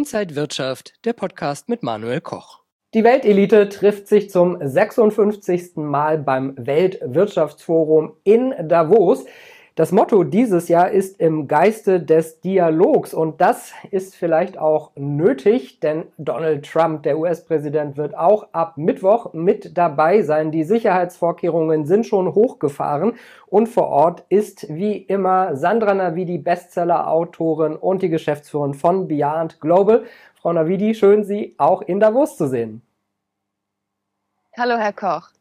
Inside Wirtschaft, der Podcast mit Manuel Koch. Die Weltelite trifft sich zum 56. Mal beim Weltwirtschaftsforum in Davos. Das Motto dieses Jahr ist im Geiste des Dialogs und das ist vielleicht auch nötig, denn Donald Trump, der US-Präsident, wird auch ab Mittwoch mit dabei sein. Die Sicherheitsvorkehrungen sind schon hochgefahren und vor Ort ist wie immer Sandra Navidi, Bestseller-Autorin und die Geschäftsführerin von Beyond Global. Frau Navidi, schön, Sie auch in Davos zu sehen. Hallo, Herr Koch.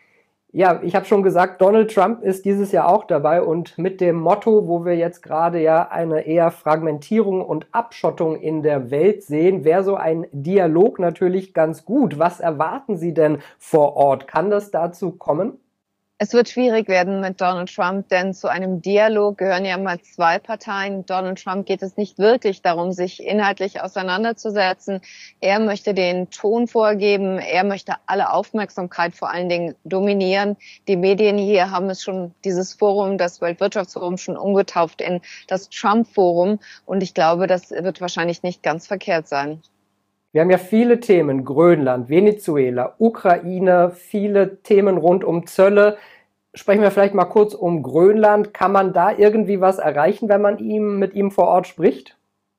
Ja, ich habe schon gesagt, Donald Trump ist dieses Jahr auch dabei und mit dem Motto, wo wir jetzt gerade ja eine eher Fragmentierung und Abschottung in der Welt sehen, wäre so ein Dialog natürlich ganz gut. Was erwarten Sie denn vor Ort? Kann das dazu kommen? Es wird schwierig werden mit Donald Trump, denn zu einem Dialog gehören ja immer zwei Parteien. Donald Trump geht es nicht wirklich darum, sich inhaltlich auseinanderzusetzen. Er möchte den Ton vorgeben. Er möchte alle Aufmerksamkeit vor allen Dingen dominieren. Die Medien hier haben es schon, dieses Forum, das Weltwirtschaftsforum, schon umgetauft in das Trump-Forum. Und ich glaube, das wird wahrscheinlich nicht ganz verkehrt sein. Wir haben ja viele Themen, Grönland, Venezuela, Ukraine, viele Themen rund um Zölle. Sprechen wir vielleicht mal kurz um Grönland. Kann man da irgendwie was erreichen, wenn man mit ihm vor Ort spricht?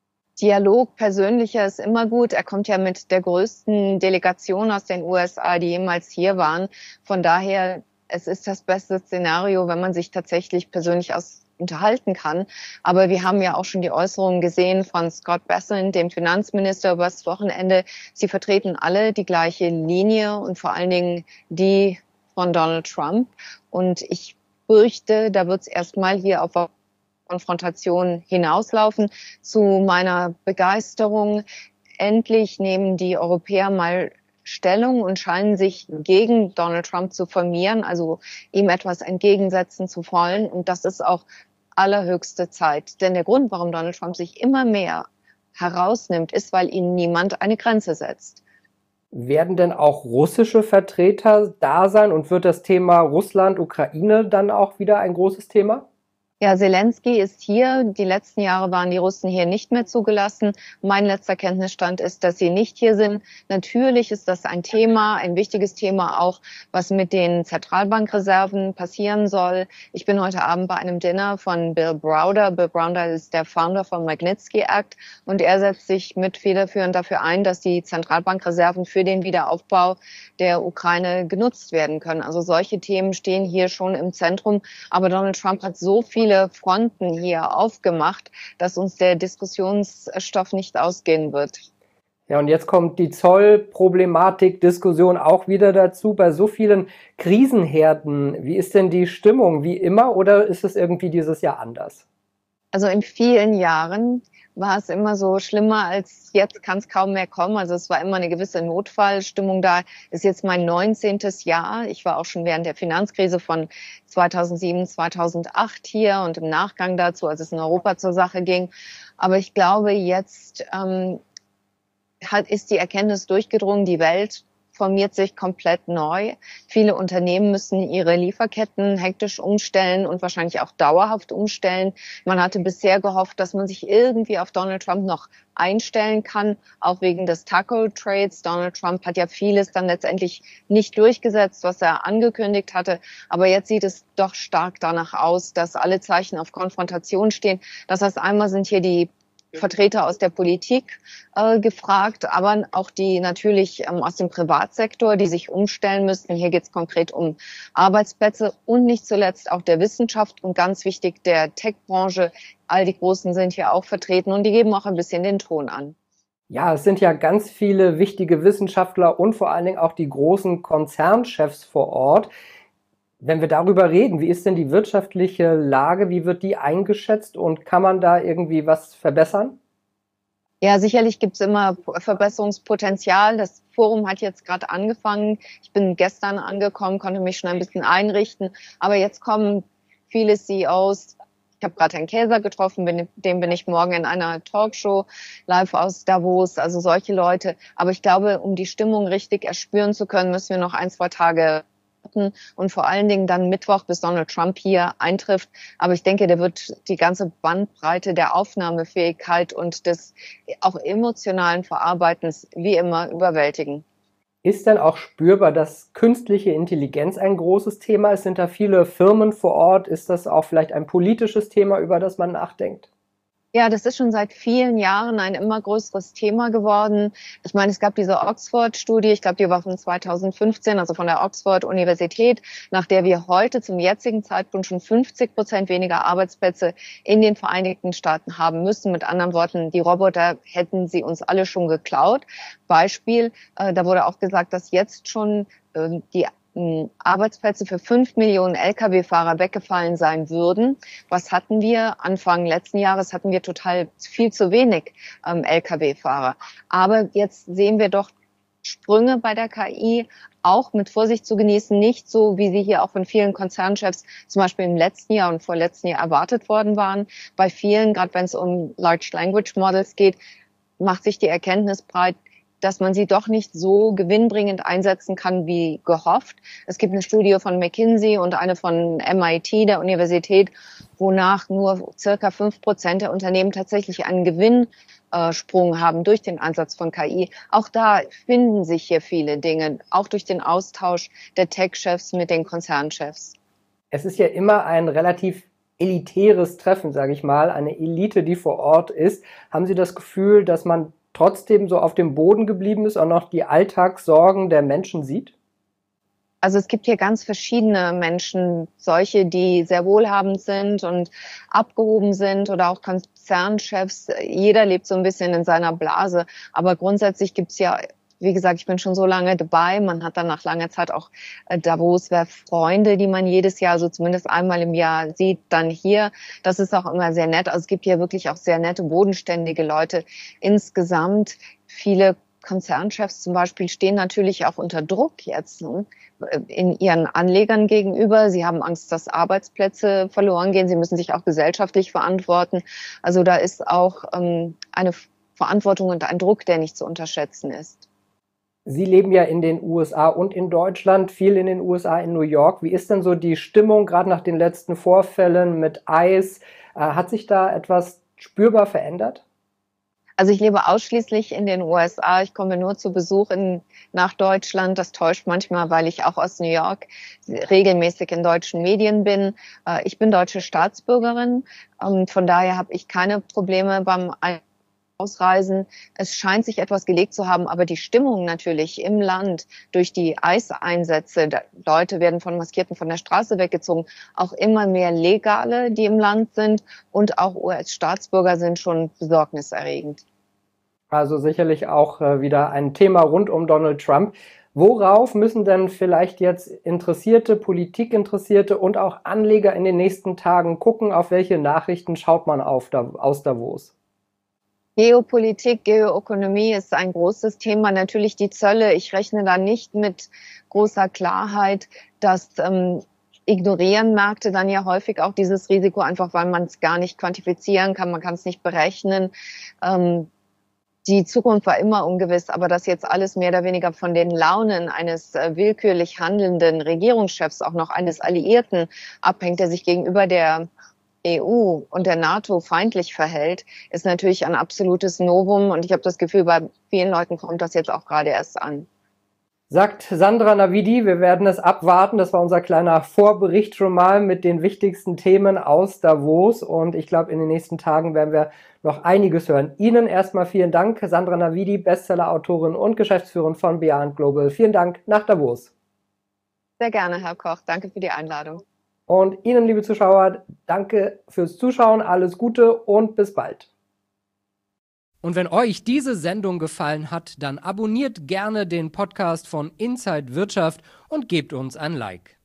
Dialog persönlicher ist immer gut. Er kommt ja mit der größten Delegation aus den USA, die jemals hier waren. Von daher, es ist das beste Szenario, wenn man sich tatsächlich persönlich unterhalten kann. Aber wir haben ja auch schon die Äußerungen gesehen von Scott Bessent, dem Finanzminister, übers Wochenende. Sie vertreten alle die gleiche Linie und vor allen Dingen die von Donald Trump. Und ich fürchte, da wird es erstmal hier auf Konfrontation hinauslaufen. Zu meiner Begeisterung, endlich nehmen die Europäer mal Stellung und scheinen sich gegen Donald Trump zu formieren, also ihm etwas entgegensetzen zu wollen. Und das ist auch allerhöchste Zeit. Denn der Grund, warum Donald Trump sich immer mehr herausnimmt, ist, weil ihm niemand eine Grenze setzt. Werden denn auch russische Vertreter da sein und wird das Thema Russland, Ukraine dann auch wieder ein großes Thema? Ja, Zelensky ist hier. Die letzten Jahre waren die Russen hier nicht mehr zugelassen. Mein letzter Kenntnisstand ist, dass sie nicht hier sind. Natürlich ist das ein Thema, ein wichtiges Thema auch, was mit den Zentralbankreserven passieren soll. Ich bin heute Abend bei einem Dinner von Bill Browder. Bill Browder ist der Founder vom Magnitsky Act und er setzt sich mit federführend dafür ein, dass die Zentralbankreserven für den Wiederaufbau der Ukraine genutzt werden können. Also solche Themen stehen hier schon im Zentrum. Aber Donald Trump hat so viele Fronten hier aufgemacht, dass uns der Diskussionsstoff nicht ausgehen wird. Ja, und jetzt kommt die Zollproblematik-Diskussion auch wieder dazu. Bei so vielen Krisenherden, wie ist denn die Stimmung? Wie immer oder ist es irgendwie dieses Jahr anders? Also in vielen Jahren war es immer so schlimmer als jetzt, kann es kaum mehr kommen. Also es war immer eine gewisse Notfallstimmung da. Ist jetzt mein 19. Jahr. Ich war auch schon während der Finanzkrise von 2007, 2008 hier und im Nachgang dazu, als es in Europa zur Sache ging. Aber ich glaube, jetzt ist die Erkenntnis durchgedrungen, die Welt formiert sich komplett neu. Viele Unternehmen müssen ihre Lieferketten hektisch umstellen und wahrscheinlich auch dauerhaft umstellen. Man hatte bisher gehofft, dass man sich irgendwie auf Donald Trump noch einstellen kann, auch wegen des Taco-Trades. Donald Trump hat ja vieles dann letztendlich nicht durchgesetzt, was er angekündigt hatte. Aber jetzt sieht es doch stark danach aus, dass alle Zeichen auf Konfrontation stehen. Das heißt, einmal sind hier die Vertreter aus der Politik gefragt, aber auch die natürlich aus dem Privatsektor, die sich umstellen müssten. Hier geht es konkret um Arbeitsplätze und nicht zuletzt auch der Wissenschaft und ganz wichtig der Tech-Branche. All die Großen sind hier auch vertreten und die geben auch ein bisschen den Ton an. Ja, es sind ja ganz viele wichtige Wissenschaftler und vor allen Dingen auch die großen Konzernchefs vor Ort. Wenn wir darüber reden, wie ist denn die wirtschaftliche Lage, wie wird die eingeschätzt und kann man da irgendwie was verbessern? Ja, sicherlich gibt es immer Verbesserungspotenzial. Das Forum hat jetzt gerade angefangen. Ich bin gestern angekommen, konnte mich schon ein bisschen einrichten. Aber jetzt kommen viele CEOs. Ich habe gerade Herrn Käser getroffen, dem bin ich morgen in einer Talkshow live aus Davos. Also solche Leute. Aber ich glaube, um die Stimmung richtig erspüren zu können, müssen wir noch 1, 2 Tage und vor allen Dingen dann Mittwoch, bis Donald Trump hier eintrifft. Aber ich denke, der wird die ganze Bandbreite der Aufnahmefähigkeit und des auch emotionalen Verarbeitens wie immer überwältigen. Ist denn auch spürbar, dass künstliche Intelligenz ein großes Thema ist? Sind da viele Firmen vor Ort? Ist das auch vielleicht ein politisches Thema, über das man nachdenkt? Ja, das ist schon seit vielen Jahren ein immer größeres Thema geworden. Ich meine, es gab diese Oxford-Studie, ich glaube, die war von 2015, also von der Oxford-Universität, nach der wir heute zum jetzigen Zeitpunkt schon 50% weniger Arbeitsplätze in den Vereinigten Staaten haben müssen. Mit anderen Worten, die Roboter hätten sie uns alle schon geklaut. Beispiel, da wurde auch gesagt, dass jetzt schon die Arbeitsplätze für 5 Millionen Lkw-Fahrer weggefallen sein würden. Was hatten wir? Anfang letzten Jahres hatten wir total viel zu wenig Lkw-Fahrer. Aber jetzt sehen wir doch Sprünge bei der KI, auch mit Vorsicht zu genießen, nicht so, wie sie hier auch von vielen Konzernchefs zum Beispiel im letzten Jahr und vorletzten Jahr erwartet worden waren. Bei vielen, gerade wenn es um Large Language Models geht, macht sich die Erkenntnis breit, dass man sie doch nicht so gewinnbringend einsetzen kann wie gehofft. Es gibt eine Studie von McKinsey und eine von MIT, der Universität, wonach nur circa 5% der Unternehmen tatsächlich einen Gewinnsprung haben durch den Einsatz von KI. Auch da finden sich hier viele Dinge, auch durch den Austausch der Tech-Chefs mit den Konzernchefs. Es ist ja immer ein relativ elitäres Treffen, sage ich mal, eine Elite, die vor Ort ist. Haben Sie das Gefühl, dass man trotzdem so auf dem Boden geblieben ist und noch die Alltagssorgen der Menschen sieht? Also es gibt hier ganz verschiedene Menschen, solche, die sehr wohlhabend sind und abgehoben sind oder auch Konzernchefs. Jeder lebt so ein bisschen in seiner Blase. Aber grundsätzlich gibt's ja, wie gesagt, ich bin schon so lange dabei. Man hat dann nach langer Zeit auch Davos, wer Freunde, die man jedes Jahr, so zumindest einmal im Jahr sieht, dann hier. Das ist auch immer sehr nett. Also es gibt hier wirklich auch sehr nette, bodenständige Leute. Insgesamt viele Konzernchefs zum Beispiel stehen natürlich auch unter Druck jetzt in ihren Anlegern gegenüber. Sie haben Angst, dass Arbeitsplätze verloren gehen. Sie müssen sich auch gesellschaftlich verantworten. Also da ist auch eine Verantwortung und ein Druck, der nicht zu unterschätzen ist. Sie leben ja in den USA und in Deutschland, viel in den USA, in New York. Wie ist denn so die Stimmung, gerade nach den letzten Vorfällen mit ICE? Hat sich da etwas spürbar verändert? Also ich lebe ausschließlich in den USA. Ich komme nur zu Besuch nach Deutschland. Das täuscht manchmal, weil ich auch aus New York regelmäßig in deutschen Medien bin. Ich bin deutsche Staatsbürgerin. Von daher habe ich keine Probleme beim Ausreisen. Es scheint sich etwas gelegt zu haben, aber die Stimmung natürlich im Land durch die ICE-Einsätze, Leute werden von Maskierten von der Straße weggezogen, auch immer mehr Legale, die im Land sind und auch US-Staatsbürger sind schon besorgniserregend. Also sicherlich auch wieder ein Thema rund um Donald Trump. Worauf müssen denn vielleicht jetzt Interessierte, Politikinteressierte und auch Anleger in den nächsten Tagen gucken? Auf welche Nachrichten schaut man aus Davos? Geopolitik, Geoökonomie ist ein großes Thema. Natürlich die Zölle. Ich rechne da nicht mit großer Klarheit. Das ignorieren Märkte dann ja häufig auch dieses Risiko, einfach weil man es gar nicht quantifizieren kann. Man kann es nicht berechnen. Die Zukunft war immer ungewiss, aber dass jetzt alles mehr oder weniger von den Launen eines willkürlich handelnden Regierungschefs, auch noch eines Alliierten, abhängt, der sich gegenüber der EU und der NATO feindlich verhält, ist natürlich ein absolutes Novum. Und ich habe das Gefühl, bei vielen Leuten kommt das jetzt auch gerade erst an. Sagt Sandra Navidi, wir werden es abwarten. Das war unser kleiner Vorbericht schon mal mit den wichtigsten Themen aus Davos. Und ich glaube, in den nächsten Tagen werden wir noch einiges hören. Ihnen erstmal vielen Dank, Sandra Navidi, Bestseller-Autorin und Geschäftsführerin von Beyond Global. Vielen Dank nach Davos. Sehr gerne, Herr Koch. Danke für die Einladung. Und Ihnen, liebe Zuschauer, danke fürs Zuschauen, alles Gute und bis bald. Und wenn euch diese Sendung gefallen hat, dann abonniert gerne den Podcast von Inside Wirtschaft und gebt uns ein Like.